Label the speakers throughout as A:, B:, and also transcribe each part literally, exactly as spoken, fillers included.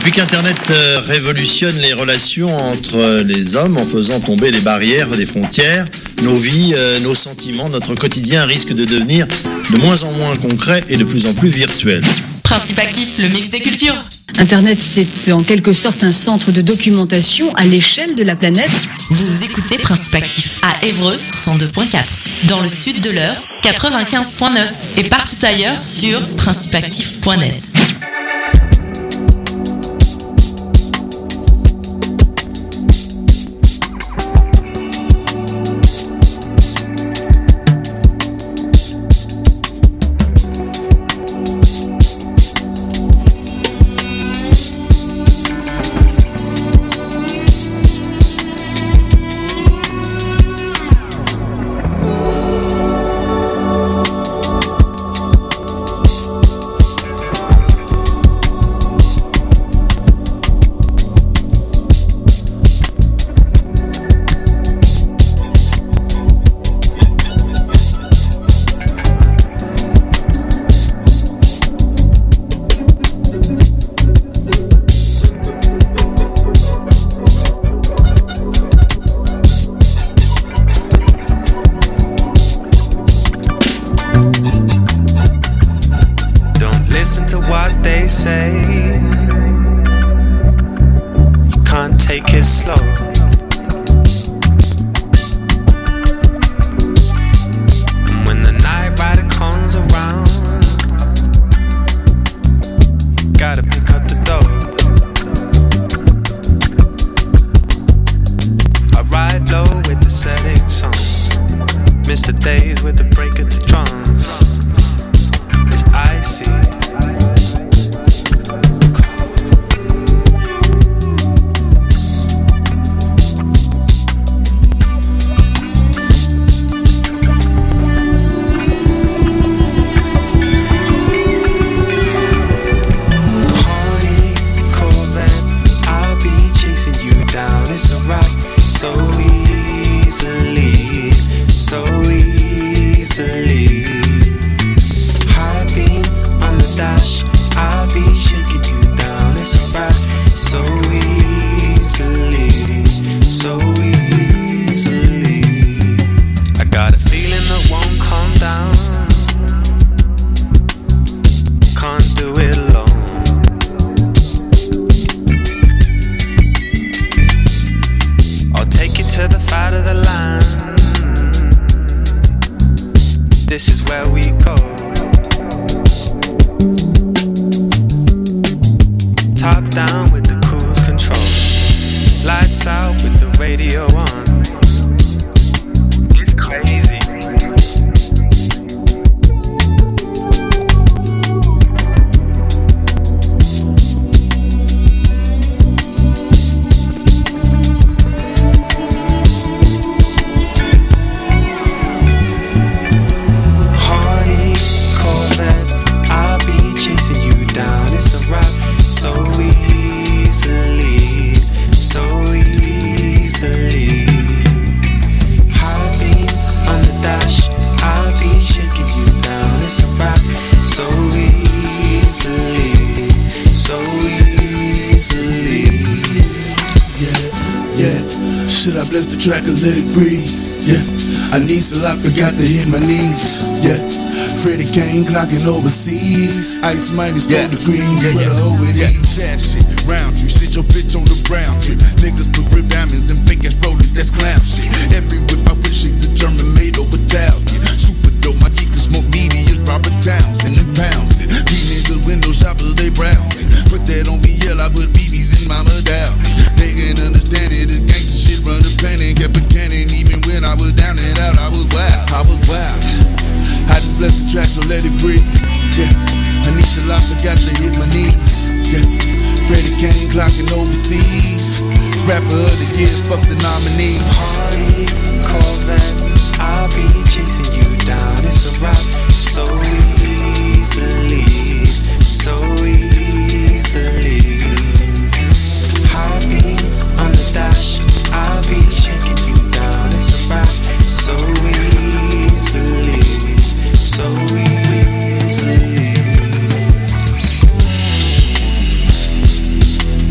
A: Depuis qu'Internet euh, révolutionne les relations entre les hommes en faisant tomber les barrières des frontières, nos vies, euh, nos sentiments, notre quotidien risque de devenir de moins en moins concret et de plus en plus virtuel.
B: Principe actif, le mix des cultures.
C: Internet, c'est en quelque sorte un centre de documentation à l'échelle de la planète.
B: Vous écoutez Principe actif à Évreux, cent deux virgule quatre. Dans le sud de l'Eure, quatre-vingt-quinze virgule neuf. Et partout ailleurs sur principe actif point net.
D: Track and let it breathe, yeah. I need so I forgot to hit my knees, yeah. Freddie Kane clocking overseas. Ice minus four yeah. degrees, yeah, yeah. Over yeah. Sad shit, round tree, sit your bitch on the brown tree. Niggas put rib diamonds and fake ass rollers, that's clown shit. Every whip I wish it the German made over Italian. Super dope, my geekers more meaty as Robert Townsend and pounds it. These niggas window shoppers, they browsing. Put that on B L, I put B Bs in Mama Dalvin. They can understand it, this gangsta shit run the planet. Kept a cannon even when I was down and out. I was wild, I was wild. I just blessed the track, so let it breathe. Yeah, I need some life, forgot to hit my knees. Yeah, Freddie Kane clocking overseas. Rapper of the year, fuck the nominee.
E: Hardy, Corvette, I'll be chasing you down. It's a rock so easily, so easily. Hardy on the dash, I'll be shaking you down. It's a rock so easily, so easily.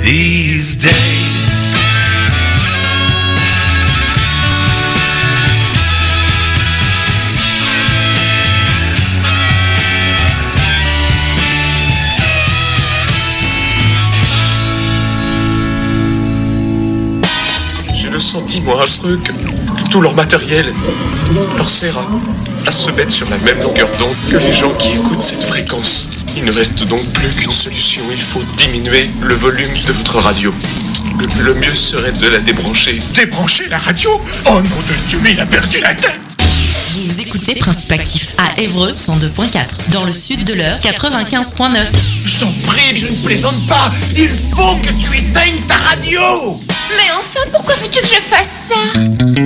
E: these days.
F: Sentiment affreux que, que tout leur matériel leur sert à, à se mettre sur la même longueur d'onde que les gens qui écoutent cette fréquence. Il ne reste donc plus qu'une solution, il faut diminuer le volume de votre radio. Le, le mieux serait de la débrancher. Débrancher la radio ? Oh nom de Dieu, mais il a perdu la tête.
B: Vous écoutez Principe Actif à Évreux cent deux point quatre, dans le sud de l'Eure quatre-vingt-quinze point neuf.
F: Je t'en prie, je ne plaisante pas. Il faut que tu éteignes ta radio.
G: Mais enfin, pourquoi veux-tu que je fasse ça ?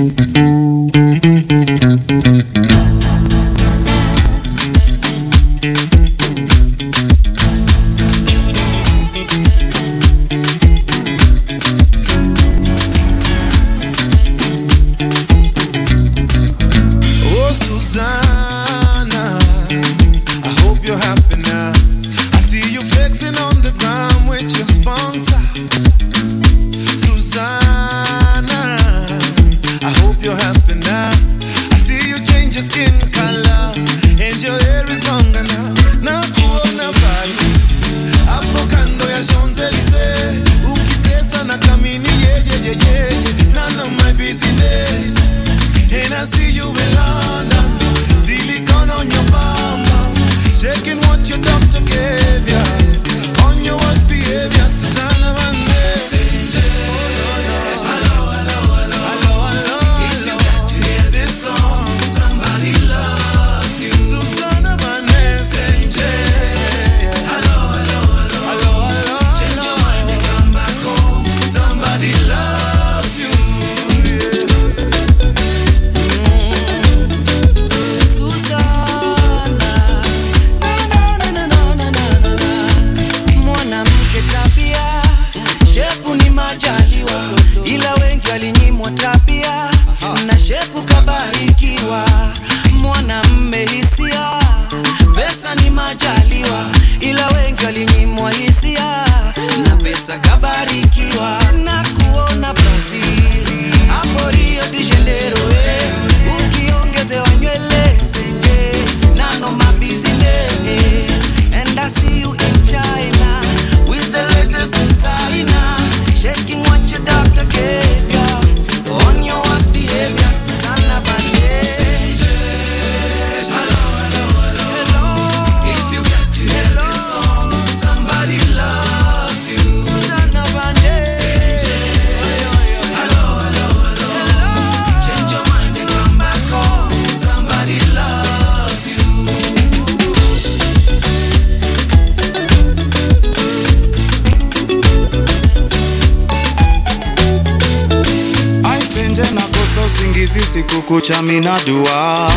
H: Kucha mina dua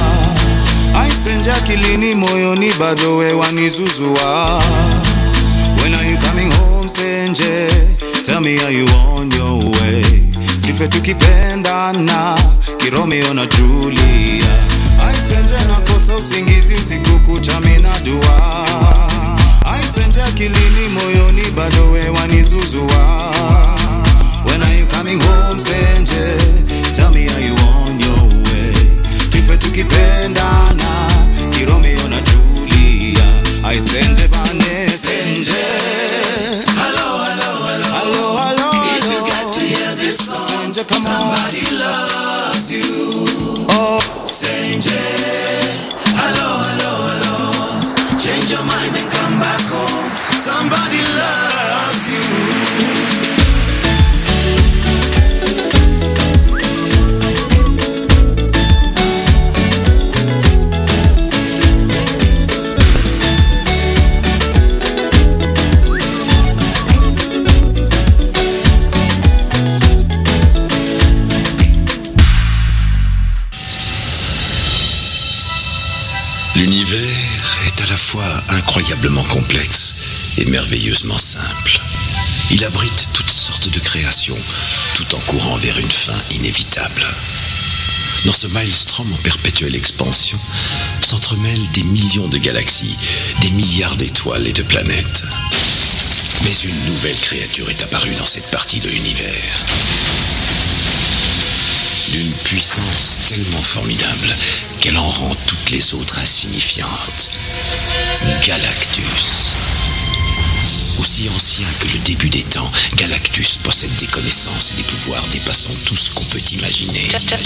H: Aisenja kilini moyoni bado we wanizuzua. When are you coming home Senje? Tell me are you on your way? Kife tukipendana Kiromeo na Julia. Aisenja nakosa usingizi usiku kucha mina dua Aisenja kilini moyoni bado we wanizuzua. When are you coming home Senje? Tell me are you on your way? Kife tukipendana Kiromeo na Julia. I Senje bane Senje. Hello, hello, hello, hello, hello. If you get to hear this song, Senje, come somebody on. Loves you. Oh, Senje. Hello, hello, hello. Change your mind and come back home. Somebody loves you.
I: L'univers est à la fois incroyablement complexe et merveilleusement simple. Il abrite toutes sortes de créations, tout en courant vers une fin inévitable. Dans ce maelstrom en perpétuelle expansion, s'entremêlent des millions de galaxies, des milliards d'étoiles et de planètes. Mais une nouvelle créature est apparue dans cette partie de l'univers. D'une puissance tellement formidable qu'elle en rend toutes les autres insignifiantes. Galactus. Aussi ancien que le début des temps, Galactus possède des connaissances et des pouvoirs dépassant tout ce qu'on peut imaginer.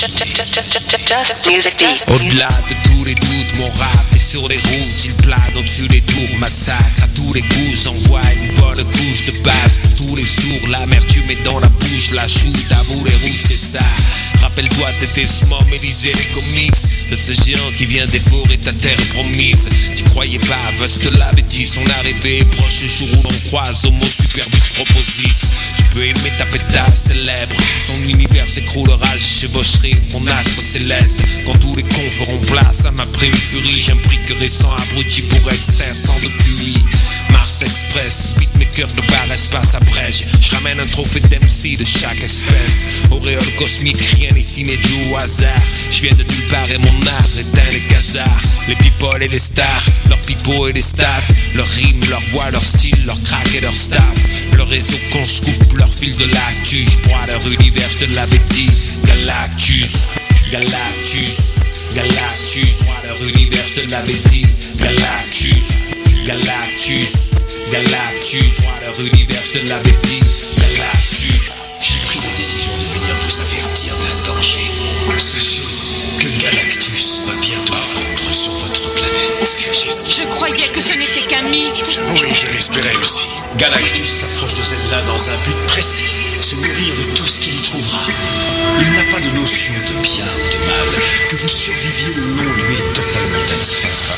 E: Au-delà de tous les doutes, mon rap est sur les routes. Il plane au-dessus des tours, massacre à tous les coups. J'envoie une bonne couche de base pour tous les sourds. L'amertume est dans la bouche, la shoot à boulet rouge, c'est ça. Rappelle-toi de tes smom et lisez les comics de ce géant qui vient dévorer ta terre promise. T'y croyais pas, Vust te l'avait dit. Son arrivée est proche le jour où l'on croise Homo Superbus Proposis. Tu peux aimer ta pétasse célèbre, son univers s'écroulera. Je chevaucherai mon astre céleste quand tous les cons feront place à ma prime furie. J'imbriquerai cent abrutis pour extraire sans de Q I. Mars Express, beatmaker de bar espace abrège. Je ramène un trophée d'M C de chaque espèce. Auréole cosmique, rien ici n'est dû au hasard. Je viens de nulle part et mon art éteint les casards. Les people et les stars, leurs pipeaux et les stats, leurs rimes, leurs voix, leur style, leur crack et leur staff. Leur réseau qu'on se coupe, leur fil de l'actu. J'broie leur univers, je te l'avais dit. Galactus, Galactus, Galactus. J'broie leur univers, je te l'avais dit. Galactus, Galactus, Galactus. J'broie leur univers, je te l'avais dit. Galactus.
I: J'ai pris la décision de venir vous avertir d'un danger. Sachez que Galactus va bientôt fondre sur votre planète.
G: Je croyais que ce n'était qu'un mythe.
I: Oui, je l'espérais aussi. Galactus s'approche de Zelda dans un but précis, se nourrir de tout ce qu'il y trouvera. Il n'a pas de notion de bien ou de mal. Que vous surviviez ou non lui est totalement indifférent.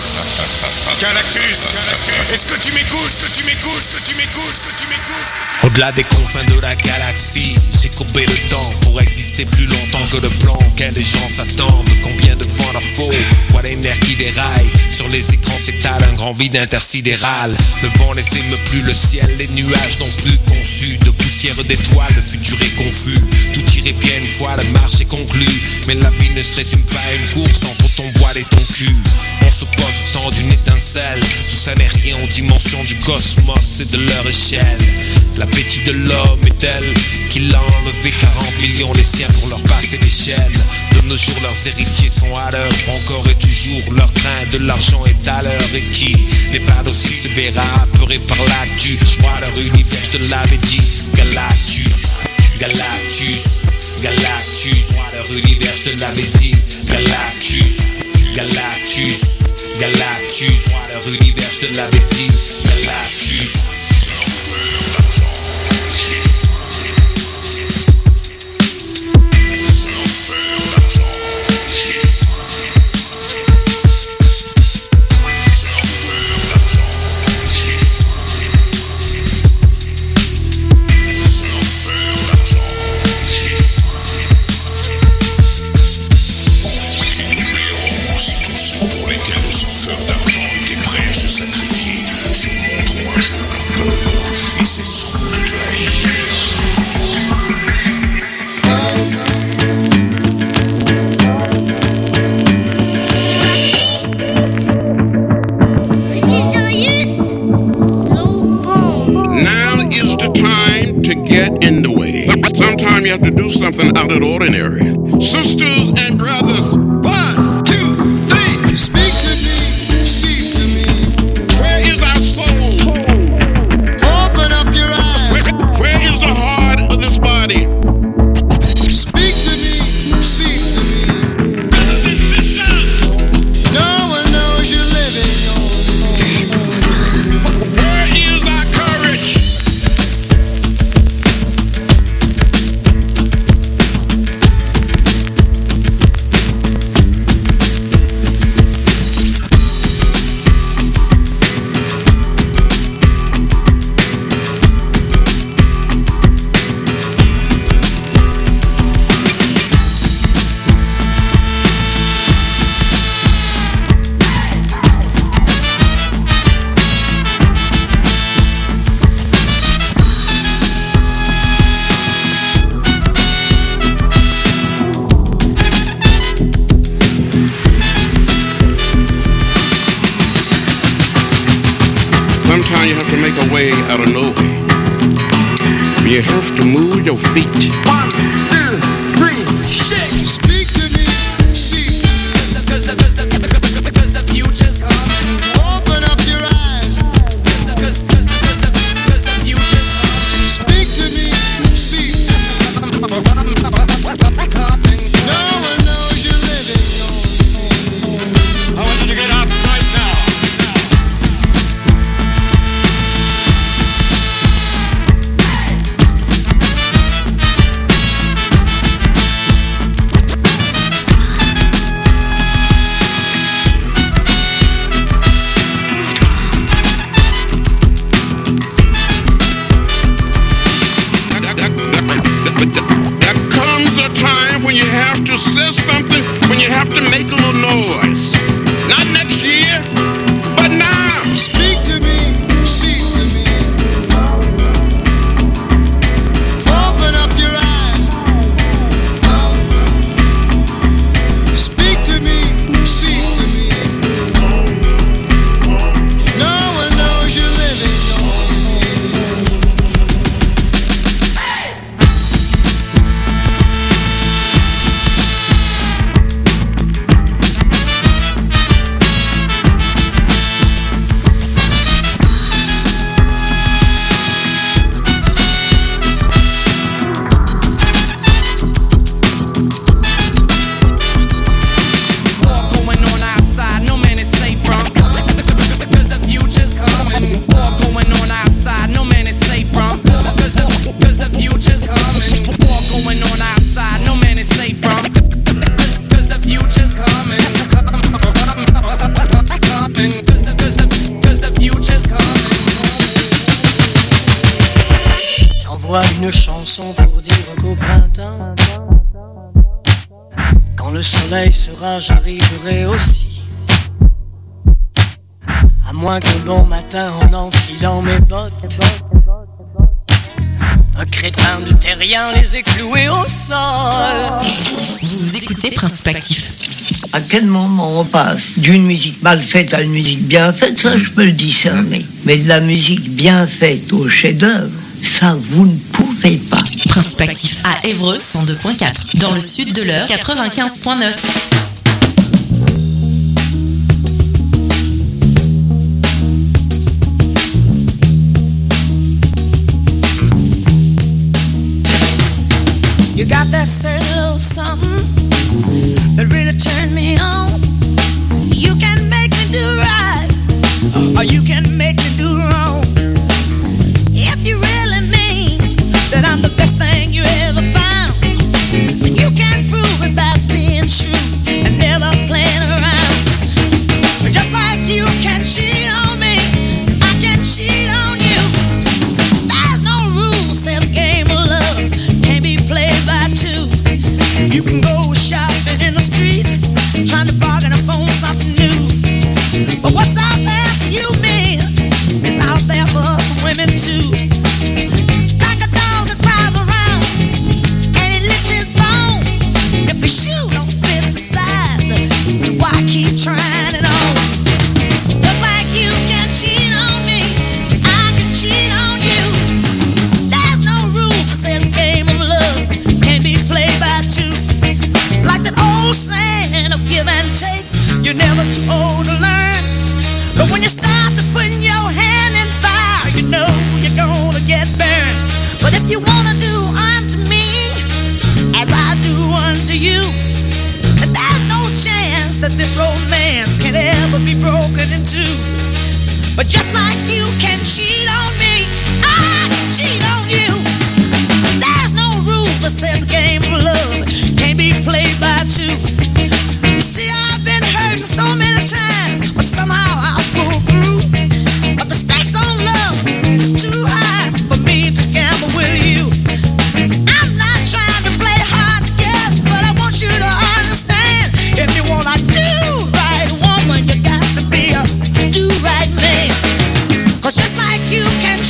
J: Galactus, est-ce que tu m'écoutes, que tu m'écoutes, que tu m'écoutes, que tu m'écoutes?
E: Au-delà des confins de la galaxie, j'ai courbé le temps pour exister plus longtemps que le plan auquel les gens s'attendent. Combien de fois leur faut, quoi les nerfs qui déraillent. Sur les écrans s'étale un grand vide intersidéral. Le vent les émeut plus, le ciel, les nuages non plus conçus. De poussière d'étoiles, le futur est confus. Tout irait bien une fois la marche est conclue. Mais la vie ne se résume pas à une course entre ton voile et ton cul. On se pose au temps d'une étincelle. Tout ça n'est rien aux dimensions du cosmos et de leur échelle. L'appétit de l'homme est tel qu'il a enlevé quarante millions les siens pour leur passer des chaînes. De nos jours leurs héritiers sont à l'heure. Encore et toujours leur train de l'argent est à l'heure. Et qui n'est pas docile se verra apeuré par l'actu. Je vois leur univers, je te l'avais dit. Galactus, Galactus, Galactus. Je vois leur univers, je te l'avais dit. Galactus, Galactus, Galactus. Je vois leur univers, je te l'avais dit. Galactus.
J: Sometimes you have to do something out of the ordinary. Sisters and brothers, one, two, three. Speak to me, speak to me. Where is our soul? Open up your eyes. Where, where is the heart of this body? Speak to me, speak to me. Brothers and sisters, no one knows you're living on. Where is our courage? you have to move your feet.
K: One, two, three, shake. Speak to me, speak to me. Cause the, cause the, cause the, cause the future's coming. Open up your eyes. Cause the, cause, cause the, cause the, cause the future's coming. Speak to me, speak to me. No one knows you're living. I want you to get out right now.
J: When you have to say something, when you have to make a little noise. Not next year, but now.
K: Speak to me, speak to me. Open up your eyes. Speak to me, speak to me. No one knows you're living.
L: Une chanson pour dire qu'au printemps, quand le soleil sera, j'arriverai aussi. À moins que bon matin, en enfilant mes bottes, un crétin de terrien les ait cloués au sol.
B: Vous écoutez Principe Actif.
M: À quel moment on passe d'une musique mal faite à une musique bien faite, ça je peux le discerner. Mais de la musique bien faite au chef-d'œuvre, ça vous ne pouvez pas.
B: Principe Actif à Évreux cent deux point quatre. Dans le sud de l'Eure quatre-vingt-quinze point neuf.
N: You got that certain little something that really turned me on. You can make me do right, or you can make me do wrong. If you really mean that I'm the best thing you ever found, then you can prove it by being true and never playing around. Just like you can cheat on me, I can cheat on you. There's no rules, say the game of love can't be played by two. You can go shopping in the streets, trying to bargain upon something new. But what's out there for you, man, is out there for us women too. Like a dog that prowls around and he licks his bone. If the shoe don't fit the size, why keep trying it on? Just like you can cheat on me, I can cheat on you. There's no rule that says game of love can't be played by two. Like that old saying of give and take, you're never told to learn. But when you start to putting your hand in fire, you know you're gonna get burned. But if you wanna do unto me as I do unto you, then there's no chance that this romance can ever be broken in two. But just like you can cheat on me, I can cheat on you. There's no rule that says a game of love can't be played by two. You see, I've been hurting so many times, but somehow I'll pull through. But the stakes on love is too high for me to gamble with you. I'm not trying to play hard to get, but I want you to understand. If you wanna do right, woman, you got to be a do right man. Cause just like you can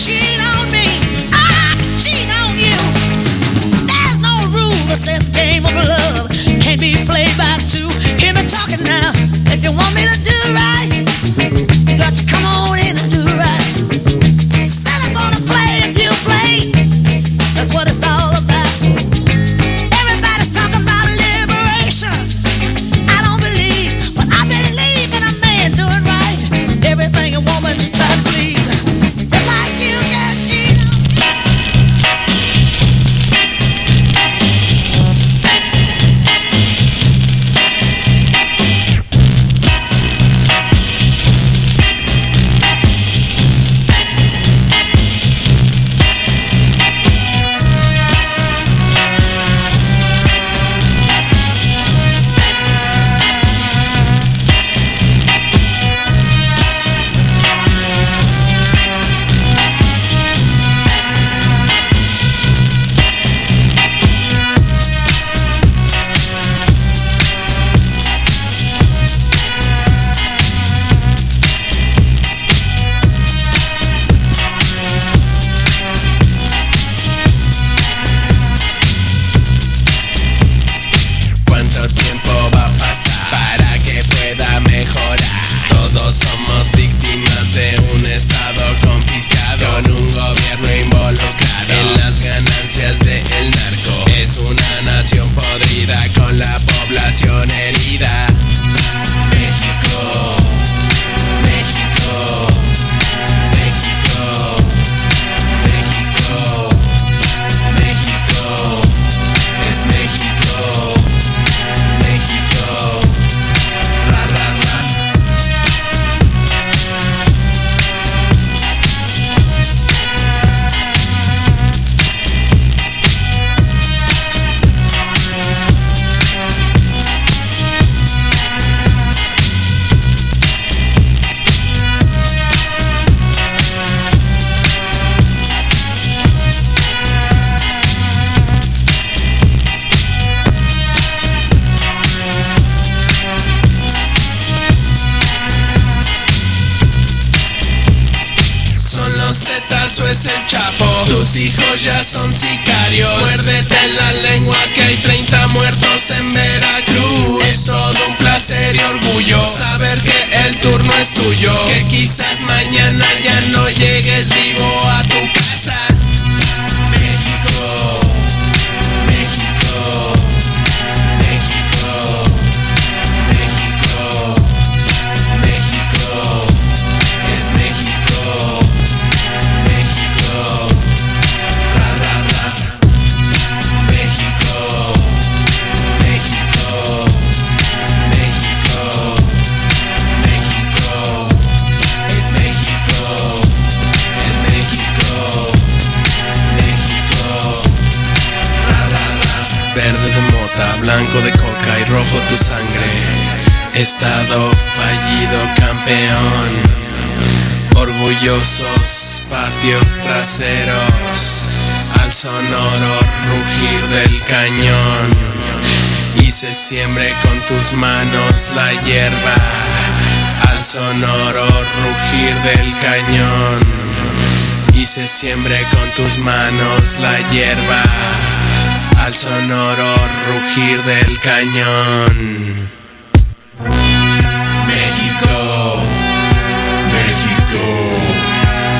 O: eso es el Chapo. Tus hijos ya son sicarios. Muérdete la lengua que hay treinta muertos en Veracruz. Es todo un placer y orgullo saber que el turno es tuyo. Que quizás mañana ya no llegues vivo a tu casa. México, México, México, México, México, es México, México, ra ra ra, México, México, México, México, es México, es México, México, ra ra ra. Verde de mota, blanco de coca y rojo tu sangre. Estado fallido, campeón. Orgullosos patios traseros, al sonoro rugir del cañón. Y se siembre con tus manos la hierba, al sonoro rugir del cañón. Y se siembre con tus manos la hierba, al sonoro rugir del cañón.